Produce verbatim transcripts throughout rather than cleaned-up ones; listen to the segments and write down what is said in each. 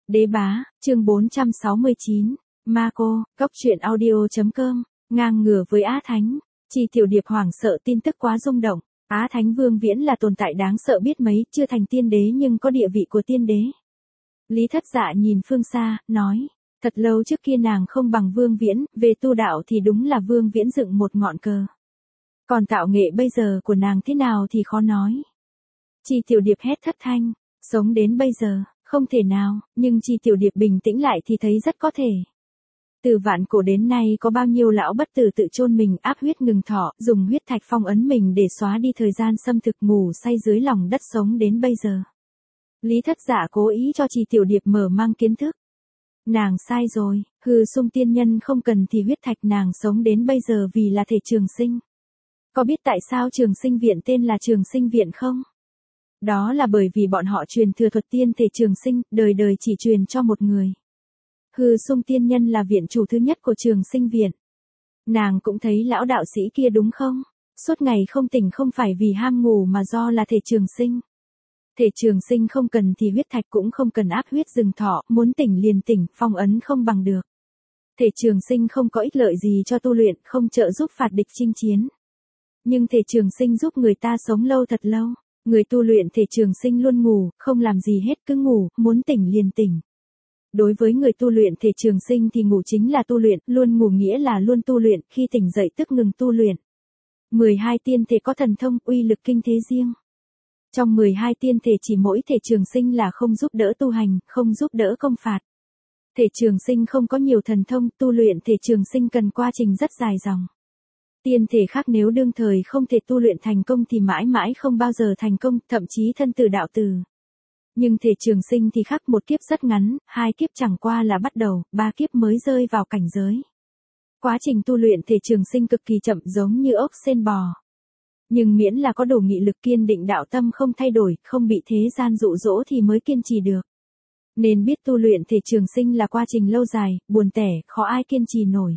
Đế bá, chương bốn trăm sáu mươi chín, Ma Cô, Cốc truyện audio chấm com, ngang ngửa với Á Thánh. Chi Tiểu Điệp hoảng sợ tin tức quá rung động. Á Thánh Vương Viễn là tồn tại đáng sợ biết mấy, chưa thành tiên đế nhưng có địa vị của tiên đế. Lý Thất Dạ nhìn phương xa, nói, thật lâu trước kia nàng không bằng Vương Viễn, về tu đạo thì đúng là Vương Viễn dựng một ngọn cờ. Còn tạo nghệ bây giờ của nàng thế nào thì khó nói. Chi Tiểu Điệp hét thất thanh, sống đến bây giờ, không thể nào, nhưng Chi Tiểu Điệp bình tĩnh lại thì thấy rất có thể. Từ vạn cổ đến nay có bao nhiêu lão bất tử tự chôn mình áp huyết ngừng thọ, dùng huyết thạch phong ấn mình để xóa đi thời gian xâm thực ngủ say dưới lòng đất sống đến bây giờ. Lý Thất Dạ cố ý cho Chi Tiểu Điệp mở mang kiến thức. Nàng sai rồi, hư sung tiên nhân không cần thì huyết thạch nàng sống đến bây giờ vì là thể trường sinh. Có biết tại sao trường sinh viện tên là trường sinh viện không? Đó là bởi vì bọn họ truyền thừa thuật tiên thể trường sinh, đời đời chỉ truyền cho một người. Hư sung tiên nhân là viện chủ thứ nhất của trường sinh viện. Nàng cũng thấy lão đạo sĩ kia đúng không? Suốt ngày không tỉnh không phải vì ham ngủ mà do là thể trường sinh. Thể trường sinh không cần thì huyết thạch cũng không cần áp huyết dừng thọ, muốn tỉnh liền tỉnh, phong ấn không bằng được. Thể trường sinh không có ích lợi gì cho tu luyện, không trợ giúp phạt địch chinh chiến. Nhưng thể trường sinh giúp người ta sống lâu thật lâu. Người tu luyện thể trường sinh luôn ngủ, không làm gì hết cứ ngủ, muốn tỉnh liền tỉnh. Đối với người tu luyện thể trường sinh thì ngủ chính là tu luyện, luôn ngủ nghĩa là luôn tu luyện, khi tỉnh dậy tức ngừng tu luyện. mười hai tiên thể có thần thông, uy lực kinh thế riêng. Trong mười hai tiên thể chỉ mỗi thể trường sinh là không giúp đỡ tu hành, không giúp đỡ công phạt. Thể trường sinh không có nhiều thần thông, tu luyện thể trường sinh cần quá trình rất dài dòng. Tiên thể khác nếu đương thời không thể tu luyện thành công thì mãi mãi không bao giờ thành công, thậm chí thân tử đạo tử. Nhưng thể trường sinh thì khác, một kiếp rất ngắn, hai kiếp chẳng qua là bắt đầu, ba kiếp mới rơi vào cảnh giới. Quá trình tu luyện thể trường sinh cực kỳ chậm giống như ốc sên bò. Nhưng miễn là có đủ nghị lực kiên định đạo tâm không thay đổi, không bị thế gian dụ dỗ thì mới kiên trì được. Nên biết tu luyện thể trường sinh là quá trình lâu dài, buồn tẻ, khó ai kiên trì nổi.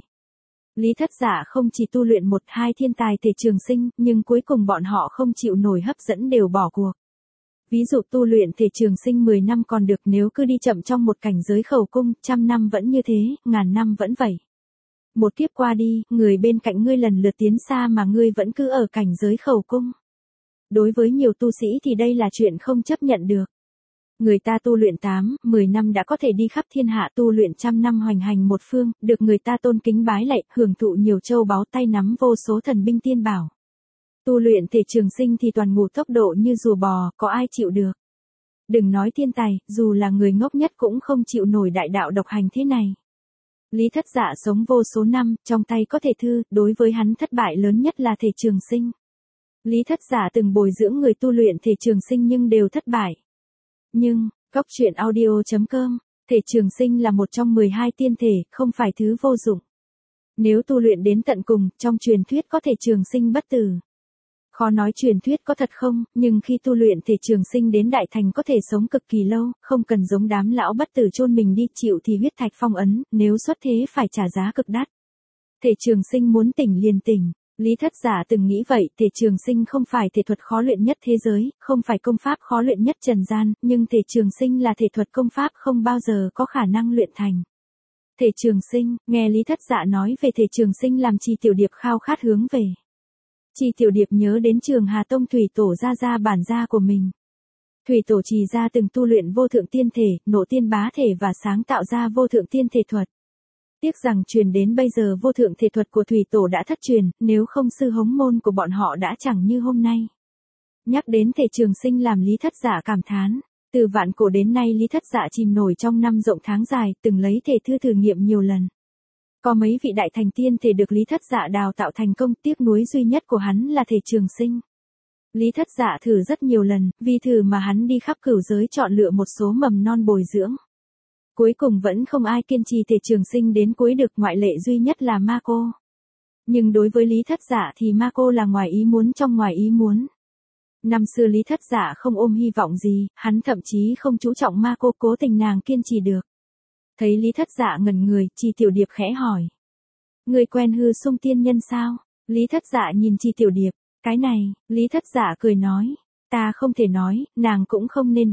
Lý Thất Dạ không chỉ tu luyện một hai thiên tài thể trường sinh, nhưng cuối cùng bọn họ không chịu nổi hấp dẫn đều bỏ cuộc. Ví dụ tu luyện thể trường sinh mười năm còn được, nếu cứ đi chậm trong một cảnh giới khẩu cung, trăm năm vẫn như thế, ngàn năm vẫn vậy. Một kiếp qua đi, người bên cạnh ngươi lần lượt tiến xa mà ngươi vẫn cứ ở cảnh giới khẩu cung. Đối với nhiều tu sĩ thì đây là chuyện không chấp nhận được. Người ta tu luyện tám, mười năm đã có thể đi khắp thiên hạ, tu luyện trăm năm hoành hành một phương, được người ta tôn kính bái lạy, hưởng thụ nhiều châu báu, tay nắm vô số thần binh tiên bảo. Tu luyện thể trường sinh thì toàn ngủ tốc độ như rùa bò, có ai chịu được. Đừng nói thiên tài, dù là người ngốc nhất cũng không chịu nổi đại đạo độc hành thế này. Lý Thất Dạ sống vô số năm, trong tay có thể thư, đối với hắn thất bại lớn nhất là thể trường sinh. Lý Thất Dạ từng bồi dưỡng người tu luyện thể trường sinh nhưng đều thất bại. Nhưng, Cốc truyện audio chấm com, thể trường sinh là một trong mười hai tiên thể, không phải thứ vô dụng. Nếu tu luyện đến tận cùng, trong truyền thuyết có thể trường sinh bất tử. Khó nói truyền thuyết có thật không, nhưng khi tu luyện thể trường sinh đến đại thành có thể sống cực kỳ lâu, không cần giống đám lão bất tử chôn mình đi chịu thì huyết thạch phong ấn, nếu xuất thế phải trả giá cực đắt. Thể trường sinh muốn tỉnh liền tỉnh. Lý Thất Dạ từng nghĩ vậy, thể trường sinh không phải thể thuật khó luyện nhất thế giới, không phải công pháp khó luyện nhất trần gian, nhưng thể trường sinh là thể thuật công pháp không bao giờ có khả năng luyện thành. Thể trường sinh, nghe Lý Thất Dạ nói về thể trường sinh làm Chi Tiểu Điệp khao khát hướng về. Chi Tiểu Điệp nhớ đến Trường Hà Tông Thủy Tổ gia gia bản gia của mình. Thủy Tổ Trì gia từng tu luyện vô thượng tiên thể, nộ tiên bá thể và sáng tạo ra vô thượng tiên thể thuật. Tiếc rằng truyền đến bây giờ vô thượng thể thuật của Thủy Tổ đã thất truyền, nếu không sư hống môn của bọn họ đã chẳng như hôm nay. Nhắc đến thể trường sinh làm Lý Thất Dạ cảm thán, từ vạn cổ đến nay Lý Thất Dạ chìm nổi trong năm rộng tháng dài, từng lấy thể thư thử nghiệm nhiều lần. Có mấy vị đại thành tiên thể được Lý Thất Dạ đào tạo thành công, tiếc nuối duy nhất của hắn là thể trường sinh. Lý Thất Dạ thử rất nhiều lần, vì thử mà hắn đi khắp cửu giới chọn lựa một số mầm non bồi dưỡng. Cuối cùng vẫn không ai kiên trì thể trường sinh đến cuối được, ngoại lệ duy nhất là Ma Cô. Nhưng đối với Lý Thất Dạ thì Ma Cô là ngoài ý muốn trong ngoài ý muốn. Năm xưa Lý Thất Dạ không ôm hy vọng gì, hắn thậm chí không chú trọng Ma Cô, cố tình nàng kiên trì được. Thấy Lý Thất Dạ ngẩn người, Chi Tiểu Điệp khẽ hỏi. Người quen hư sung tiên nhân sao? Lý Thất Dạ nhìn Chi Tiểu Điệp, cái này, Lý Thất Dạ cười nói. Ta không thể nói, nàng cũng không nên biết.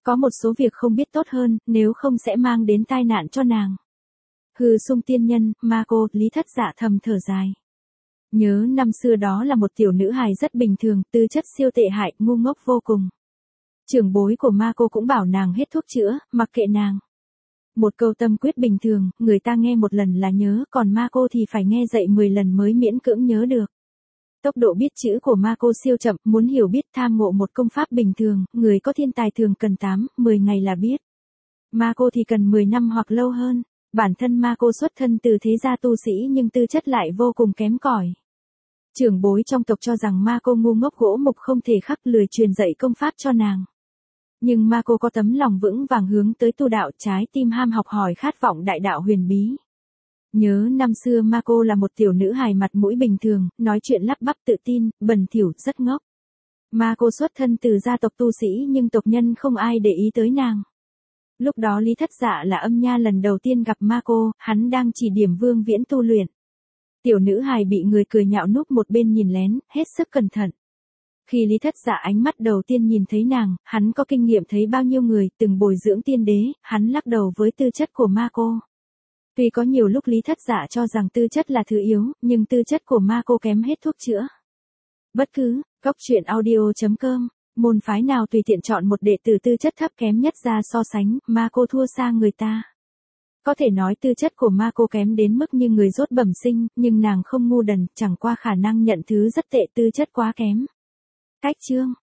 Có một số việc không biết tốt hơn, nếu không sẽ mang đến tai nạn cho nàng. Hừ Sung tiên nhân, ma cô, Lý Thất Dạ thầm thở dài. Nhớ năm xưa đó là một tiểu nữ hài rất bình thường, tư chất siêu tệ hại, ngu ngốc vô cùng. Trưởng bối của ma cô cũng bảo nàng hết thuốc chữa, mặc kệ nàng. Một câu tâm quyết bình thường, người ta nghe một lần là nhớ, còn ma cô thì phải nghe dậy mười lần mới miễn cưỡng nhớ được. Tốc độ biết chữ của ma cô siêu chậm, muốn hiểu biết tham ngộ một công pháp bình thường, người có thiên tài thường cần tám, mười ngày là biết. Ma cô thì cần mười năm hoặc lâu hơn. Bản thân ma cô xuất thân từ thế gia tu sĩ nhưng tư chất lại vô cùng kém cỏi. Trưởng bối trong tộc cho rằng ma cô ngu ngốc gỗ mục không thể khắc, lười truyền dạy công pháp cho nàng. Nhưng ma cô có tấm lòng vững vàng hướng tới tu đạo, trái tim ham học hỏi, khát vọng đại đạo huyền bí. Nhớ năm xưa ma cô là một tiểu nữ hài mặt mũi bình thường, nói chuyện lắp bắp tự tin, bẩn thỉu, rất ngốc. Ma cô xuất thân từ gia tộc tu sĩ nhưng tộc nhân không ai để ý tới nàng. Lúc đó Lý Thất Dạ là âm nha lần đầu tiên gặp ma cô, hắn đang chỉ điểm Vương Viễn tu luyện. Tiểu nữ hài bị người cười nhạo núp một bên nhìn lén, hết sức cẩn thận. Khi Lý Thất Dạ ánh mắt đầu tiên nhìn thấy nàng, hắn có kinh nghiệm thấy bao nhiêu người từng bồi dưỡng tiên đế, hắn lắc đầu với tư chất của ma cô. Tuy có nhiều lúc Lý Thất Dạ cho rằng tư chất là thứ yếu, nhưng tư chất của ma cô kém hết thuốc chữa. Bất cứ, góc truyện audio chấm com, môn phái nào tùy tiện chọn một đệ tử tư chất thấp kém nhất ra so sánh, ma cô thua xa người ta. Có thể nói tư chất của ma cô kém đến mức như người dốt bẩm sinh, nhưng nàng không ngu đần, chẳng qua khả năng nhận thứ rất tệ, tư chất quá kém. Cách chương